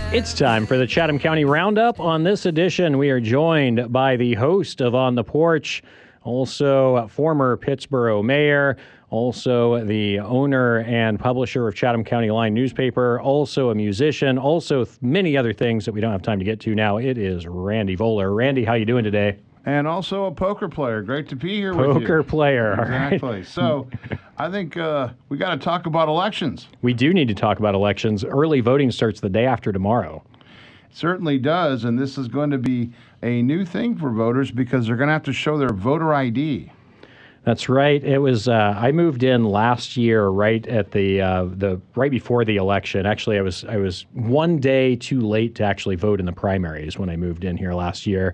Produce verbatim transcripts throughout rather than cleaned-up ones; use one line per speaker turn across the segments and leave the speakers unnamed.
It's time for the Chatham County Roundup. On this edition, we are joined by the host of On the Porch, also former Pittsboro mayor, also the owner and publisher of Chatham County Line newspaper, also a musician, also many other things that we don't have time to get to now. It is Randy Voller. Randy, how you doing today?
And also a poker player. Great to be here with you.
Poker player.
Exactly.
Right.
So I think uh, we got to talk about elections.
We do need to talk about elections. Early voting starts the day after tomorrow.
It certainly does. And this is going to be a new thing for voters because they're going to have to show their voter I D.
That's right. It was. Uh, I moved in last year, right at the uh, the right before the election. Actually, I was I was one day too late to actually vote in the primaries when I moved in here last year.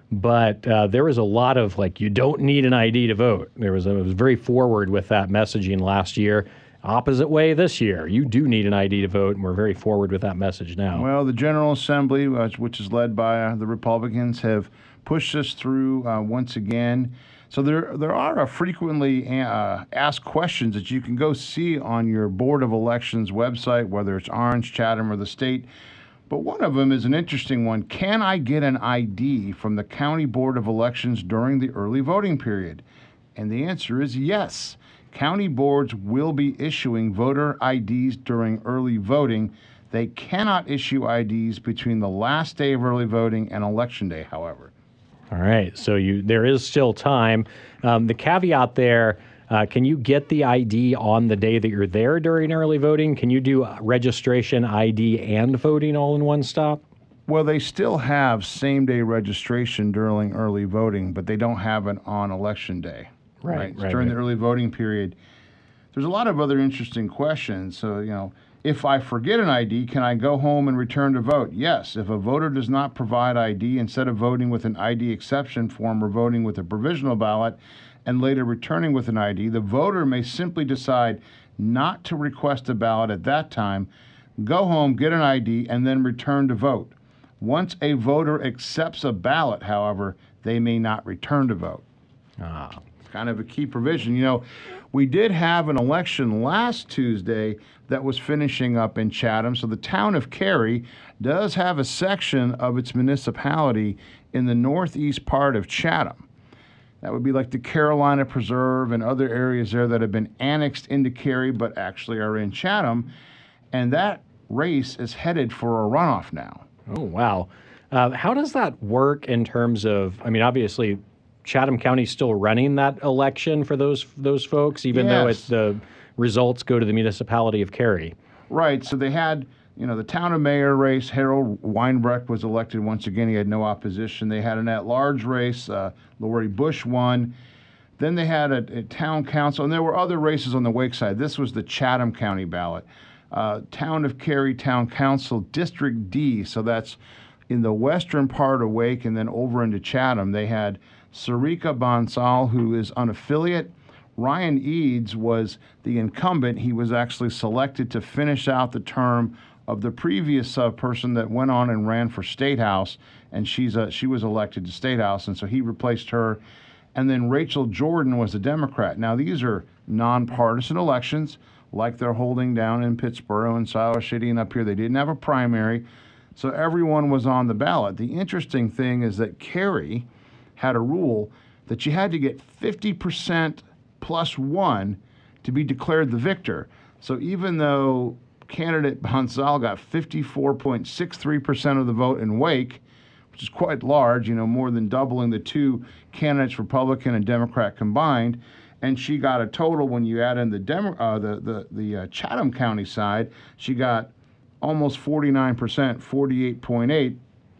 But uh, there was a lot of like, you don't need an I D to vote. There was, I was very forward with that messaging last year. Opposite way this year. You do need an I D to vote, and we're very forward with that message now.
Well, the General Assembly, uh, which is led by uh, the Republicans, have pushed us through uh, once again. So there there are uh, frequently uh, asked questions that you can go see on your Board of Elections website, whether it's Orange, Chatham, or the state. But one of them is an interesting one. Can I get an I D from the County Board of Elections during the early voting period? And the answer is yes. County boards will be issuing voter I Ds during early voting. They cannot issue I Ds between the last day of early voting and Election Day, however.
All right. So you there is still time. Um, the caveat there, uh, can you get the I D on the day that you're there during early voting? Can you do registration, I D, and voting all in one stop?
Well, they still have same-day registration during early voting, but they don't have it on Election Day.
Right,
right?
right,
During
right.
the early voting period. There's a lot of other interesting questions. So, you know, if I forget an I D, can I go home and return to vote? Yes. If a voter does not provide I D, instead of voting with an I D exception form or voting with a provisional ballot and later returning with an I D, the voter may simply decide not to request a ballot at that time, go home, get an I D, and then return to vote. Once a voter accepts a ballot, however, they may not return to vote.
Ah.
Kind of a key provision. You know, we did have an election last Tuesday that was finishing up in Chatham. So the town of Cary does have a section of its municipality in the northeast part of Chatham. That would be like the Carolina Preserve and other areas there that have been annexed into Cary but actually are in Chatham. And that race is headed for a runoff now.
Oh, wow. Uh, how does that work in terms of, I mean, obviously, Chatham County's still running that election for those those folks, even though
Yes.
it's the results go to the municipality of Cary.
Right. So they had, you know, the town of mayor race. Harold Weinbrecht was elected once again. He had no opposition. They had an at-large race. Uh, Lori Bush won. Then they had a, a town council, and there were other races on the Wake side. This was the Chatham County ballot. Uh, town of Cary Town Council, District D. So that's in the western part of Wake and then over into Chatham. They had Sarika Bonsal, who is unaffiliate. Ryan Eads was the incumbent. He was actually selected to finish out the term of the previous uh, person that went on and ran for State House, and she's uh, she was elected to State House, and so he replaced her. And then Rachel Jordan was a Democrat. Now, these are nonpartisan elections, like they're holding down in Pittsboro and Siler City and up here. They didn't have a primary, so everyone was on the ballot. The interesting thing is that Cary had a rule that you had to get fifty percent plus one to be declared the victor. So even though candidate Bonsal got fifty-four point six three percent of the vote in Wake, which is quite large, you know, more than doubling the two candidates, Republican and Democrat combined, and she got a total, when you add in the Demo, uh, the the, the uh, Chatham County side, she got almost forty-nine percent, forty-eight point eight.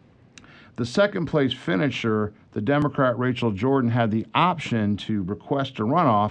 The second place finisher, the Democrat Rachel Jordan, had the option to request a runoff,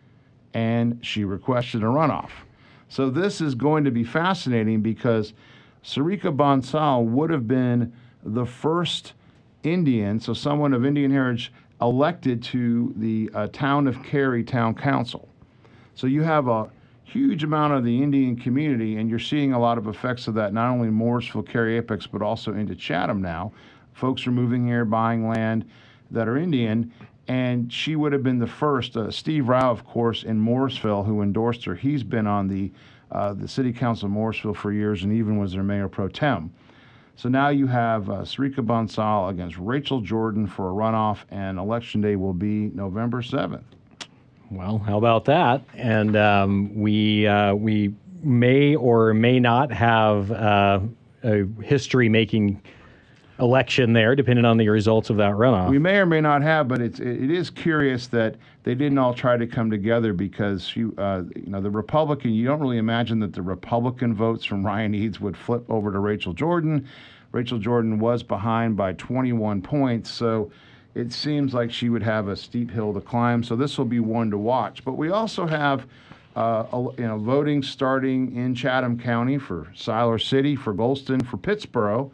and she requested a runoff. So this is going to be fascinating because Sarika Bonsal would have been the first Indian, so someone of Indian heritage, elected to the uh, town of Cary Town Council. So you have a huge amount of the Indian community, and you're seeing a lot of effects of that, not only in Morrisville, Cary, Apex, but also into Chatham now. Folks are moving here, buying land that are Indian, and she would have been the first. Uh, Steve Rao, of course, in Morrisville, who endorsed her, he's been on the uh, the city council of Morrisville for years and even was their mayor pro tem. So now you have uh, Sarika Bansal against Rachel Jordan for a runoff, and election day will be November seventh.
Well, how about that? And um, we uh, we may or may not have uh, a history-making election there, depending on the results of that runoff.
We may or may not have, but it's it is curious that they didn't all try to come together because you uh, you know the Republican. You don't really imagine that the Republican votes from Ryan Eads would flip over to Rachel Jordan. Rachel Jordan was behind by twenty-one points, so it seems like she would have a steep hill to climb. So this will be one to watch. But we also have uh, a, you know voting starting in Chatham County for Siler City, for Golston, for Pittsboro.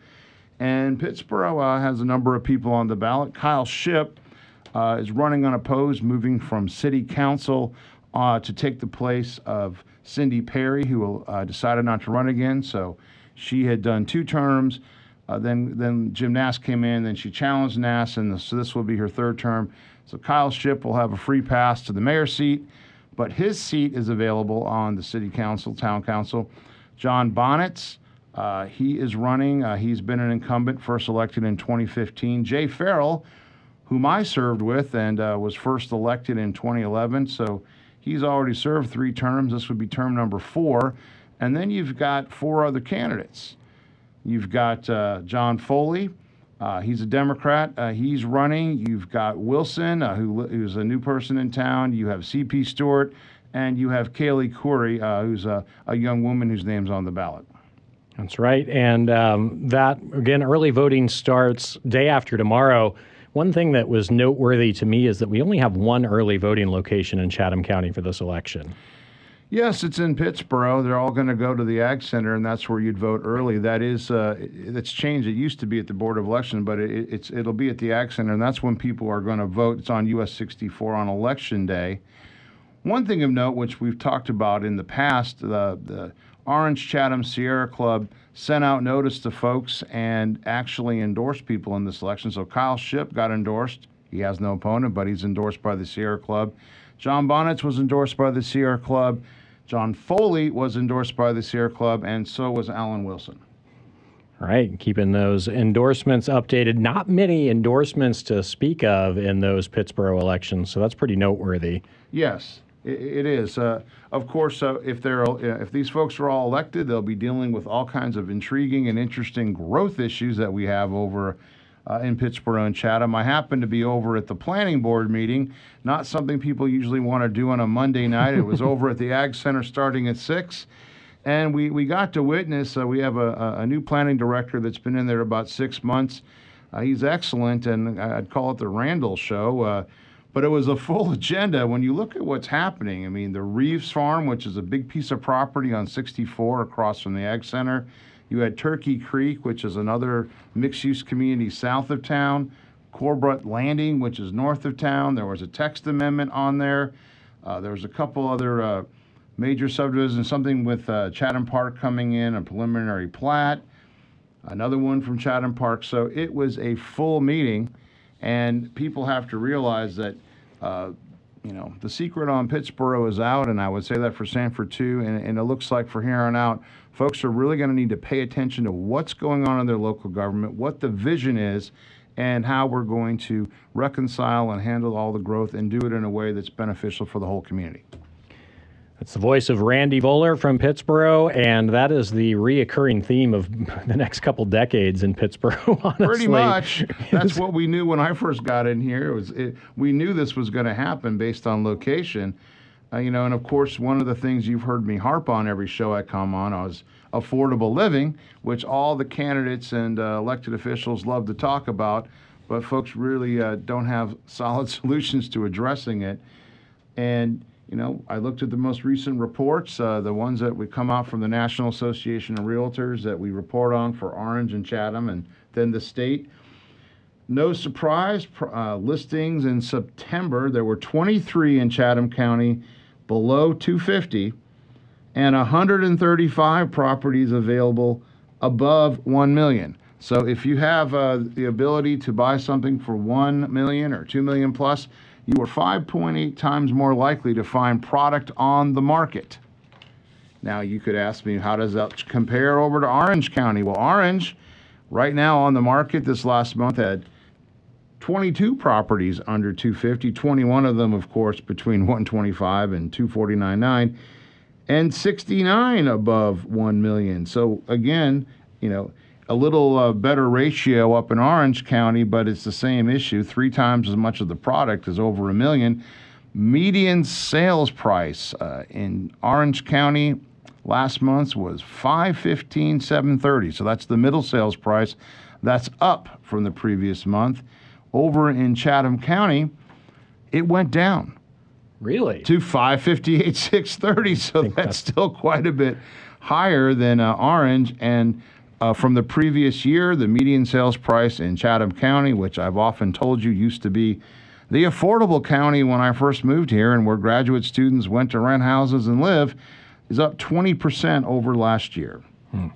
And Pittsboro uh, has a number of people on the ballot. Kyle Shipp uh, is running unopposed, moving from city council uh, to take the place of Cindy Perry, who uh, decided not to run again. So she had done two terms. Uh, then then Jim Nass came in, then she challenged Nass, and so this will be her third term. So Kyle Shipp will have a free pass to the mayor's seat, but his seat is available on the city council, town council. John Bonnetts, uh, he is running. Uh, he's been an incumbent, first elected in twenty fifteen. Jay Farrell, whom I served with and uh, was first elected in twenty eleven, so he's already served three terms. This would be term number four. And then you've got four other candidates. You've got uh, John Foley. Uh, he's a Democrat. Uh, he's running. You've got Wilson, uh, who, who's a new person in town. You have C P Stewart. And you have Kaylee Corey, uh, who's a, a young woman whose name's on the ballot.
That's right. And um, that, again, early voting starts day after tomorrow. One thing that was noteworthy to me is that we only have one early voting location in Chatham County for this election.
Yes, it's in Pittsboro. They're all going to go to the Ag Center, and that's where you'd vote early. That is, uh, it's changed. It used to be at the Board of Elections, but it, it's it'll be at the Ag Center, and that's when people are going to vote. It's on U S sixty-four on Election Day. One thing of note, which we've talked about in the past, the, the Orange Chatham Sierra Club sent out notice to folks and actually endorsed people in this election. So Kyle Shipp got endorsed. He has no opponent, but he's endorsed by the Sierra Club. John Bonnetts was endorsed by the Sierra Club. John Foley was endorsed by the Sierra Club, and so was Alan Wilson.
All right, keeping those endorsements updated. Not many endorsements to speak of in those Pittsboro elections, so that's pretty noteworthy.
Yes, it, it is. Uh, of course, uh, if they're if these folks are all elected, they'll be dealing with all kinds of intriguing and interesting growth issues that we have over Uh, in Pittsboro and Chatham. I happened to be over at the planning board meeting, not something people usually want to do on a Monday night. It was over at the Ag Center starting at six. And we, we got to witness, uh, we have a, a new planning director that's been in there about six months. Uh, he's excellent, and I'd call it the Randall Show. Uh, but it was a full agenda. When you look at what's happening, I mean, the Reeves Farm, which is a big piece of property on sixty-four across from the Ag Center. You had Turkey Creek, which is another mixed-use community south of town. Corbett Landing, which is north of town. There was a text amendment on there. Uh, there was a couple other uh, major subdivisions, something with uh, Chatham Park coming in, a preliminary plat. Another one from Chatham Park. So it was a full meeting, and people have to realize that uh, you know, the secret on Pittsboro is out, and I would say that for Sanford too, and, and it looks like for here on out, folks are really going to need to pay attention to what's going on in their local government, what the vision is, and how we're going to reconcile and handle all the growth and do it in a way that's beneficial for the whole community.
That's the voice of Randy Voller from Pittsboro, and that is the reoccurring theme of the next couple decades in Pittsboro, honestly.
Pretty much. That's what we knew when I first got in here. It was it, we knew this was going to happen based on location. Uh, you know, and of course, one of the things you've heard me harp on every show I come on is affordable living, which all the candidates and uh, elected officials love to talk about, but folks really uh, don't have solid solutions to addressing it. And you know, I looked at the most recent reports, uh, the ones that would come out from the National Association of Realtors that we report on for Orange and Chatham and then the state. No surprise, uh, listings in September, there were twenty-three in Chatham County below two fifty and one hundred thirty-five properties available above one million. So if you have uh, the ability to buy something for one million or two million plus, you are five point eight times more likely to find product on the market. Now, you could ask me, how does that compare over to Orange County? Well, Orange, Right now on the market this last month had twenty-two properties under two fifty, twenty-one of them, of course, between one twenty-five and two forty-nine point nine, and sixty-nine above one million. So again, you know, a little uh, better ratio up in Orange County, but it's the same issue. Three times as much of the product is over a million. Median sales price uh, in Orange County last month was five fifteen seven thirty. So that's the middle sales price. That's up from the previous month. Over in Chatham County, it went down
Really?
to five fifty-eight six thirty. So that's,
that's
still quite a bit higher than uh, Orange. And uh, from the previous year, the median sales price in Chatham County, which I've often told you used to be the affordable county when I first moved here and where graduate students went to rent houses and live, is up twenty percent over last year.
Hmm.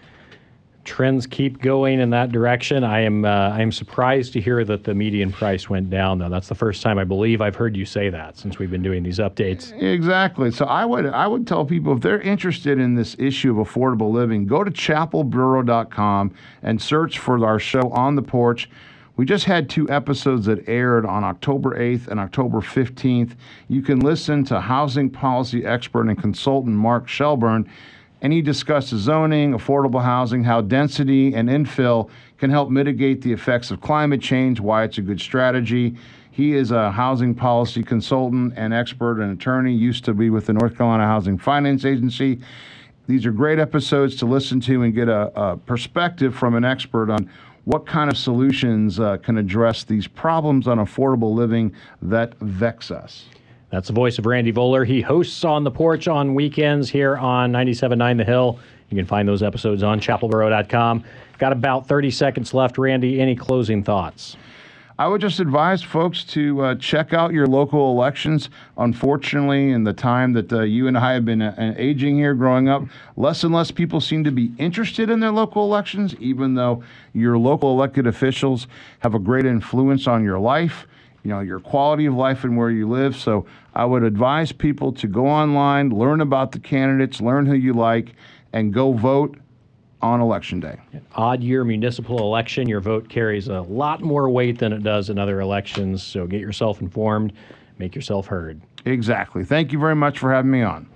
Trends keep going in that direction. I am uh, I am surprised to hear that the median price went down, though. That's the first time I believe I've heard you say that since we've been doing these updates.
Exactly. So I would I would tell people if they're interested in this issue of affordable living, go to chapel bureau dot com and search for our show On the Porch. We just had two episodes that aired on October eighth and October fifteenth. You can listen to housing policy expert and consultant Mark Shelburne, and he discusses zoning, affordable housing, how density and infill can help mitigate the effects of climate change, why it's a good strategy. He is a housing policy consultant and expert and attorney, used to be with the North Carolina Housing Finance Agency. These are great episodes to listen to and get a, a perspective from an expert on what kind of solutions uh, can address these problems on affordable living that vex us.
That's the voice of Randy Voller. He hosts On the Porch on weekends here on ninety-seven point nine The Hill. You can find those episodes on chapel bureau dot com. Got about thirty seconds left. Randy, any closing thoughts?
I would just advise folks to uh, check out your local elections. Unfortunately, in the time that uh, you and I have been uh, aging here growing up, less and less people seem to be interested in their local elections, even though your local elected officials have a great influence on your life, you know, your quality of life and where you live. So I would advise people to go online, learn about the candidates, learn who you like, and go vote on Election Day.
Odd year municipal election, your vote carries a lot more weight than it does in other elections. So get yourself informed, make yourself heard.
Exactly. Thank you very much for having me on.